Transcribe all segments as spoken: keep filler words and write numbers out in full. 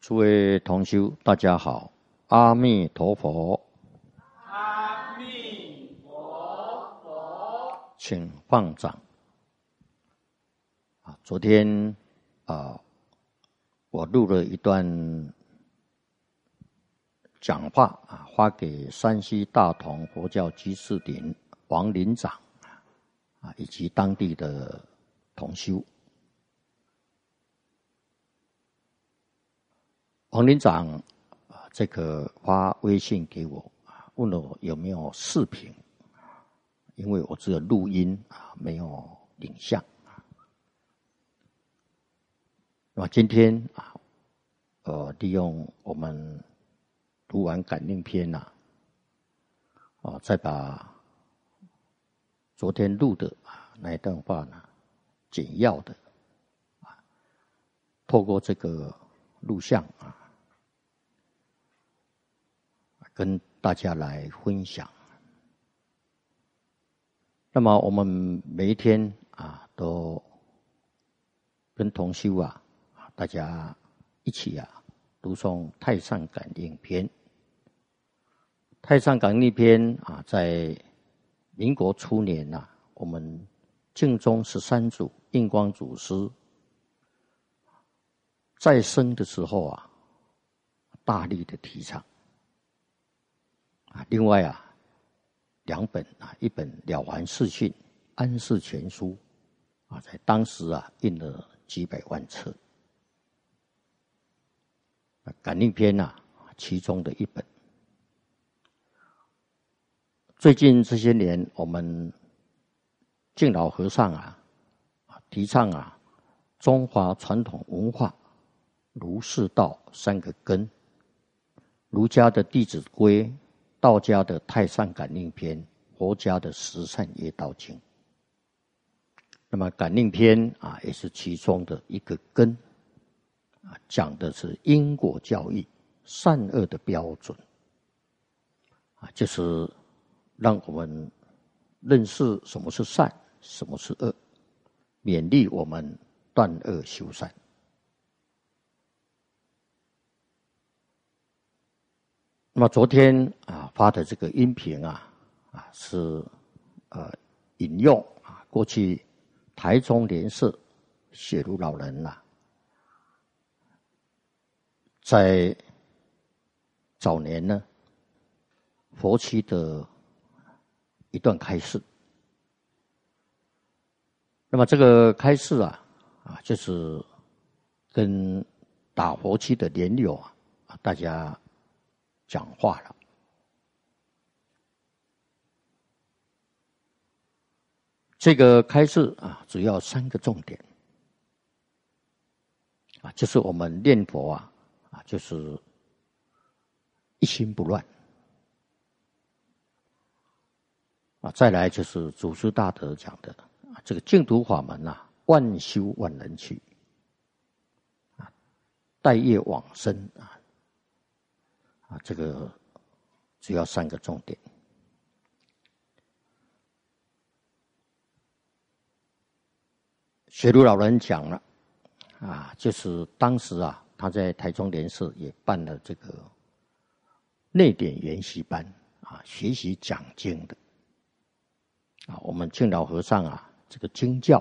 诸位同修，大家好，阿弥陀佛。 阿弥陀佛， 请放掌。啊，昨天啊，我录了一段讲话啊，发给山西大同佛教居士林王林长啊，以及当地的同修。王林长啊，这个发微信给我啊，问了我有没有视频，因为我只有录音啊，没有影像啊。那么今天啊，呃，利用我们读完感应篇呐、啊，啊，再把昨天录的啊那一段话呢，简要的啊，透过这个录像啊。跟大家来分享。那么我们每一天啊，都跟同修啊，大家一起啊，读诵《太上感应篇》。《太上感应篇》啊，在民国初年呐、啊，我们净宗十三祖印光祖师在生的时候啊，大力的提倡。啊，另外啊，两本啊，一本《了凡四训》《安世全书》啊，在当时啊印了几百万册。啊，感应篇啊，其中的一本。最近这些年，我们敬老和尚啊，提倡啊，中华传统文化儒释道三个根，儒家的《弟子规》。道家的《太上感应篇》，佛家的《十善业道经》。那么感应篇啊，也是其中的一个根啊，讲的是因果教育、善恶的标准啊，就是让我们认识什么是善，什么是恶，勉励我们断恶修善。那么昨天啊发的这个音频啊啊是呃引用啊过去台中莲社雪如老人呐、啊，在早年呢佛期的一段开示。那么这个开示啊啊就是跟打佛期的莲友啊啊大家讲话了。这个开示啊，主要三个重点啊，就是我们念佛啊啊，就是一心不乱啊。再来就是祖师大德讲的啊，这个净土法门啊，万修万人去啊，待业往生啊啊，这个主要三个重点。雪如老人讲了啊，就是当时啊，他在台中莲社也办了这个内典研习班啊，学习讲经的啊。我们敬老和尚啊，这个经教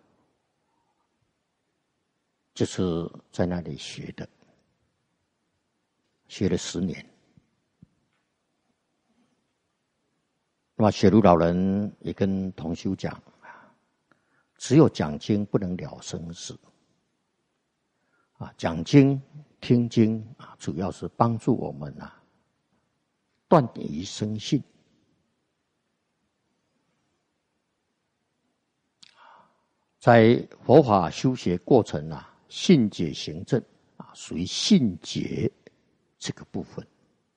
就是在那里学的，学了十年。那么雪如老人也跟同修讲，只有讲经不能了生死啊，讲经听经啊，主要是帮助我们啊断疑生信。在佛法修学过程啊，信解行证啊，属于信解这个部分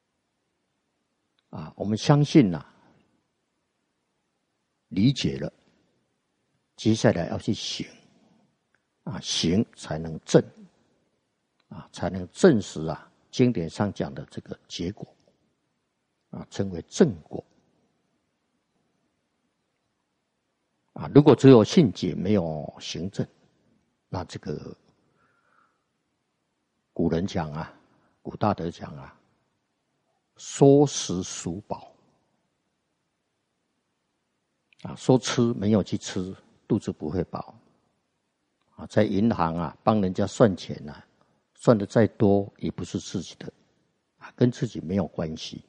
啊，我们相信呐、啊，理解了，接下来要去行啊，行才能证啊，才能证实啊经典上讲的这个结果啊，称为正果啊。如果只有信解没有行证，那这个古人讲啊古大德讲啊，说食属饱啊，说吃没有去吃，肚子不会饱啊。在银行啊，帮人家算钱啊，算的再多也不是自己的啊，跟自己没有关系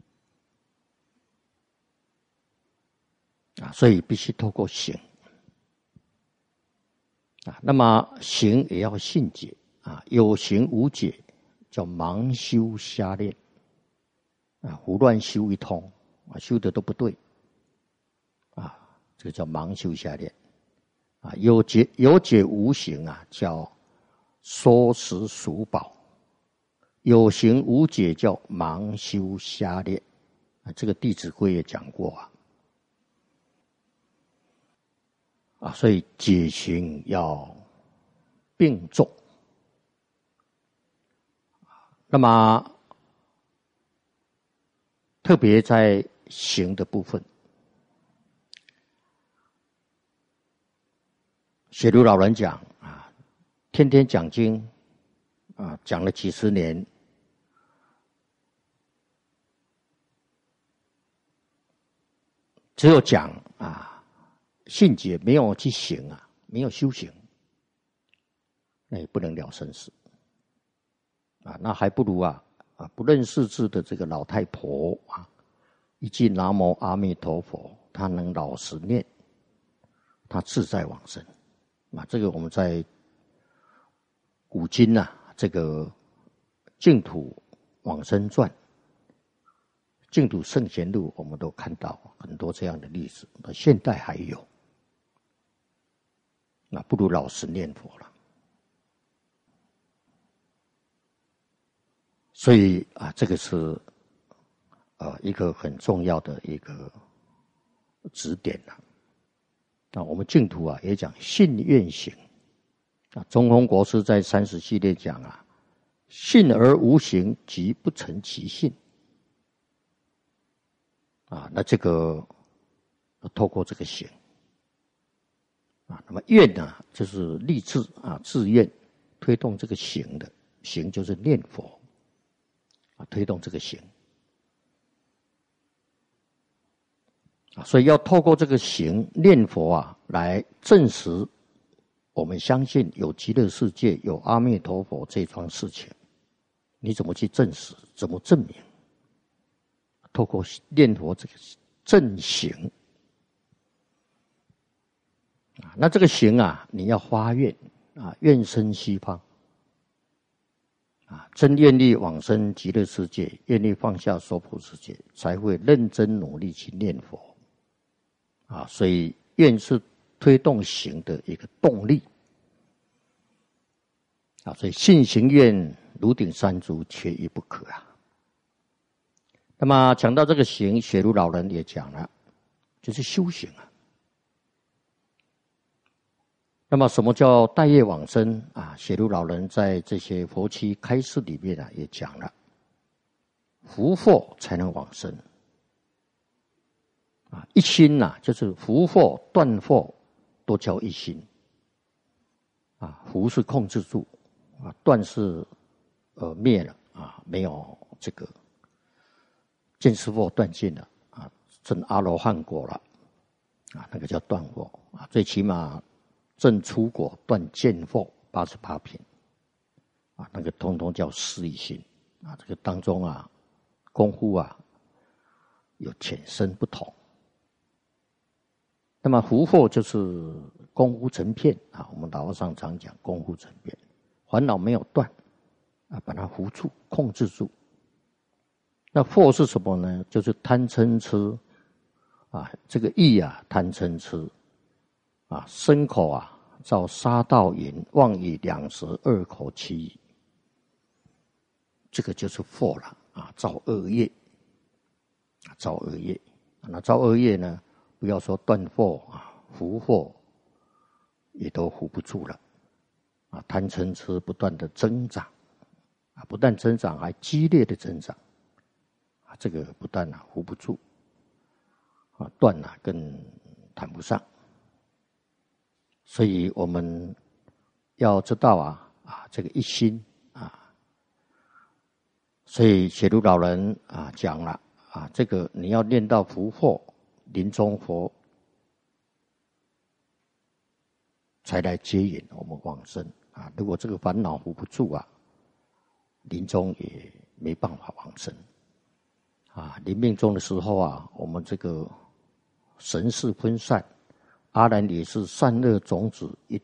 啊，所以必须透过行啊。那么行也要信解啊，有行无解叫盲修瞎练啊，胡乱修一通啊，修的都不对啊，这个叫盲修瞎练啊。有解有解无行啊，叫说食属饱；有行无解叫盲修瞎练啊。这个《弟子规》也讲过啊。啊，所以解行要并重。那么特别在行的部分，雪庐老人讲啊，天天讲经啊，讲了几十年，只有讲啊信解，没有去行啊，没有修行，那也不能了生死啊，那还不如啊啊不认识字的这个老太婆啊，一句南无阿弥陀佛，她能老实念，她自在往生啊。这个我们在古今啊，这个净土往生传、净土圣贤录，我们都看到很多这样的例子，现代还有。那不如老实念佛了。所以啊，这个是呃一个很重要的一个指点了。那我们净土啊也讲信愿行啊，中弘国师在三十系列讲啊，信而无行，即不成其信啊。那这个透过这个行啊，那么愿呢，就是立志啊，自愿推动这个行的，行就是念佛啊，推动这个行啊，所以要透过这个行念佛啊，来证实我们相信有极乐世界，有阿弥陀佛这桩事情。你怎么去证实？怎么证明？透过念佛这个正行啊，那这个行啊，你要发愿啊，愿生西方啊，真愿力往生极乐世界，愿力放下娑婆世界，才会认真努力去念佛啊。所以愿是推动行的一个动力啊。所以信行愿如顶三足，缺一不可啊。那么讲到这个行，雪庐老人也讲了，就是修行啊。那么什么叫带业往生啊？雪庐老人在这些佛七开示里面啊也讲了，福祸才能往生啊。一心呐、啊，就是福祸断祸都叫一心啊。福是控制住啊，断是呃灭了啊，没有这个见思惑断尽了啊，证阿罗汉果了啊，那个叫断惑啊。最起码证出果断见惑八十八品啊，那个通通叫四一心啊。这个当中啊，功夫啊有浅深不同。那么福祸就是功夫成片啊，我们老和尚常讲功夫成片，烦恼没有断啊，把它扶住控制住。那祸是什么呢？就是贪嗔痴啊，这个意啊贪嗔痴啊，身口啊造杀盗淫妄语两舌二口七语，这个就是祸了啊，造恶业，造恶业。那造恶业呢，不要说断祸啊，福祸也都扶不住了啊。贪嗔痴不断的增长啊，不但增长，还激烈的增长啊，这个不但啊扶不住啊，断啊更谈不上。所以我们要知道啊啊，这个一心啊， 所以写如老人啊讲了啊，这个你要念到福祸临终佛，才来接引我们往生啊。如果这个烦恼扶不住啊，临终也没办法往生啊。临命终的时候啊，我们这个神识分散，阿难也是善恶种子一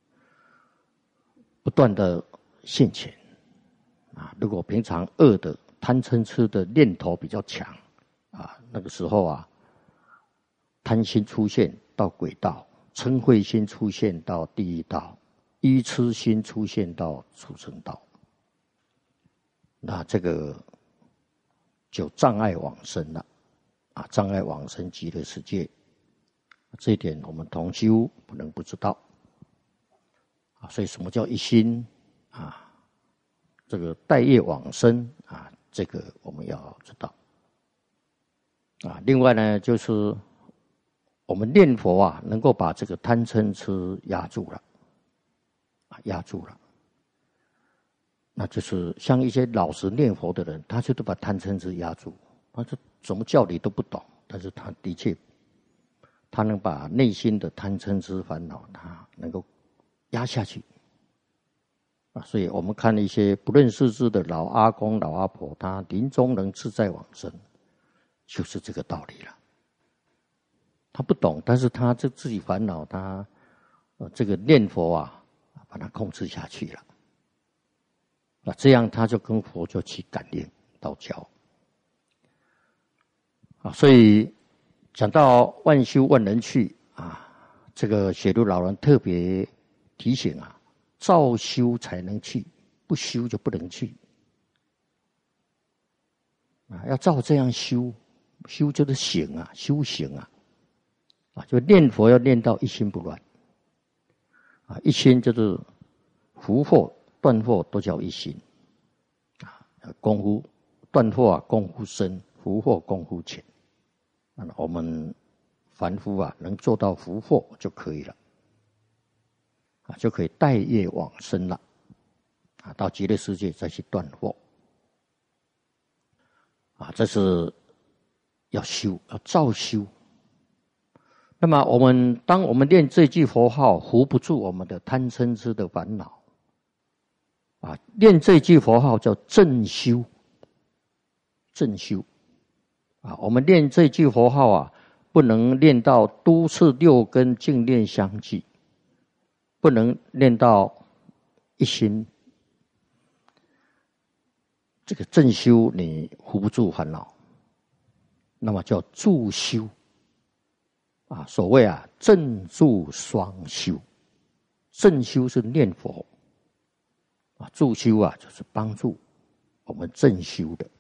不断的现前啊。如果平常恶的贪嗔痴的念头比较强啊，那个时候啊，贪心出现到鬼道，嗔恚心出现到地狱道，愚痴心出现到畜生道，那这个就障碍往生了啊，障碍往生极乐世界。这一点我们同修不能不知道啊。所以什么叫一心啊？这个待业往生啊，这个我们要知道啊。另外呢，就是我们念佛啊，能够把这个贪嗔痴压住了啊，压住了。那就是像一些老实念佛的人，他就都把贪嗔痴压住，他说什么教理都不懂，但是他的确，他能把内心的贪嗔痴烦恼，他能够压下去啊。所以我们看一些不认识字的老阿公、老阿婆，他临终能自在往生，就是这个道理了。他不懂，但是他这自己烦恼，他呃这个念佛啊，把它控制下去了。那这样他就跟佛就起感应道交啊。所以讲到万修万人去啊，这个写如老人特别提醒啊，照修才能去，不修就不能去啊。要照这样修，修就是行啊，修行啊，啊，就念佛要念到一心不乱啊，一心就是福祸断祸都叫一心啊，功夫断祸啊，功夫深，福祸功夫浅。我们凡夫啊，能做到福祸就可以了啊，就可以待业往生了啊，到极乐世界再去断祸啊，这是要修，要照修。那么我们当我们念这句佛号，扶不住我们的贪嗔痴的烦恼啊，念这句佛号叫正修，正修啊。我们念这句佛号啊，不能念到都是六根净念相继，不能念到一心。这个正修你扶不住烦恼，那么叫助修啊。所谓啊，正助双修。正修是念佛啊，助修啊就是帮助我们正修的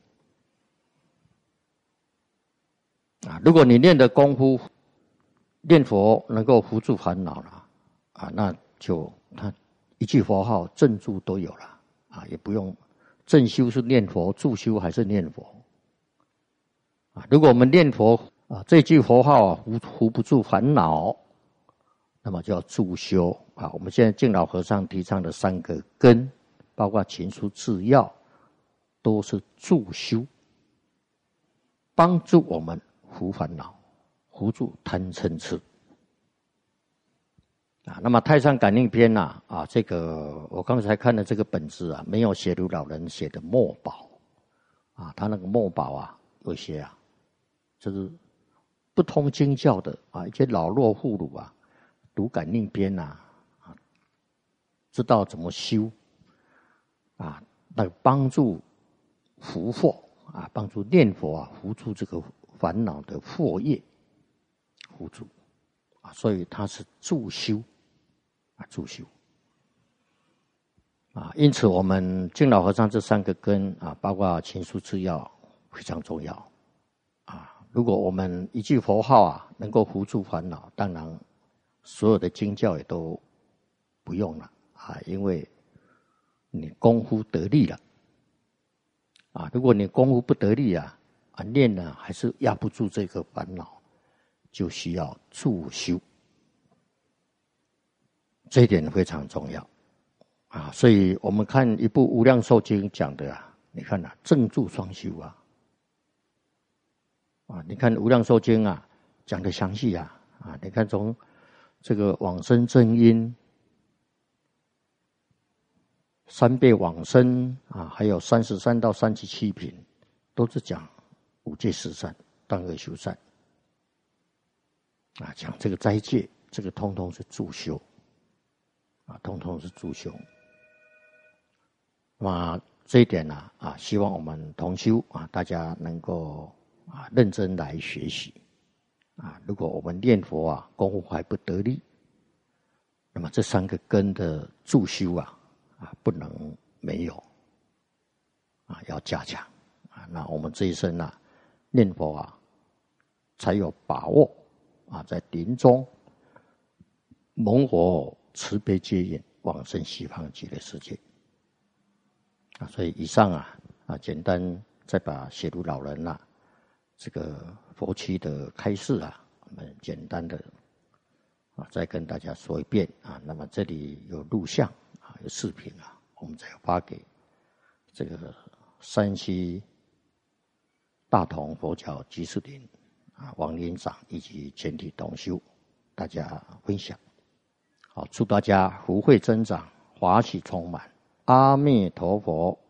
啊。如果你念的功夫念佛能够扶住烦恼了啊，那就他一句佛号正助都有了啊，也不用正修是念佛，助修还是念佛啊。如果我们念佛啊，这句佛号啊扶扶不住烦恼，那么就要助修啊。我们现在敬老和尚提倡的三个根，包括勤书治要，都是助修，帮助我们扶烦恼，扶住贪嗔痴啊。那么《太上感应篇》呐啊，这个我刚才看的这个本子啊，没有写如老人写的墨宝啊，他那个墨宝啊，有些啊，就是不通经教的啊，一些老弱妇孺啊，读感应篇呐啊，知道怎么修啊，那帮助伏祸啊，帮助念佛啊，扶住这个烦恼的祸业，扶住啊，所以它是助修啊，助修啊。因此，我们敬老和尚这三个根啊，包括勤书治要非常重要啊。如果我们一句佛号啊，能够扶住烦恼，当然所有的经教也都不用了啊，因为你功夫得力了啊。如果你功夫不得力啊，啊念呢还是压不住这个烦恼，就需要助修，这一点非常重要啊。所以我们看一部《无量寿经》讲的啊， 你看啊，正住双修啊，啊，你看《无量寿经》啊，讲的详细啊，啊，你看从这个往生正因、三倍往生啊，还有三十三到三十七品，都是讲五戒十善、断恶修善啊，讲这个斋戒，这个通通是助修啊，通通是助修。那这一点呢、啊，啊，希望我们同修啊，大家能够啊认真来学习啊。如果我们念佛啊，功夫还不得力，那么这三个根的助修啊。啊，不能没有啊，要加强啊。那我们这一生啊，念佛啊，才有把握啊，在临终蒙佛慈悲接引，往生西方极乐世界啊。所以以上啊啊，简单再把写入老人啊这个佛期的开示啊，我们简单的啊再跟大家说一遍啊。那么这里有录像。有视频啊，我们再发给这个山西大同佛教集士林啊王林长以及全体同修，大家分享。好，祝大家福慧增长，法喜充满。阿弥陀佛。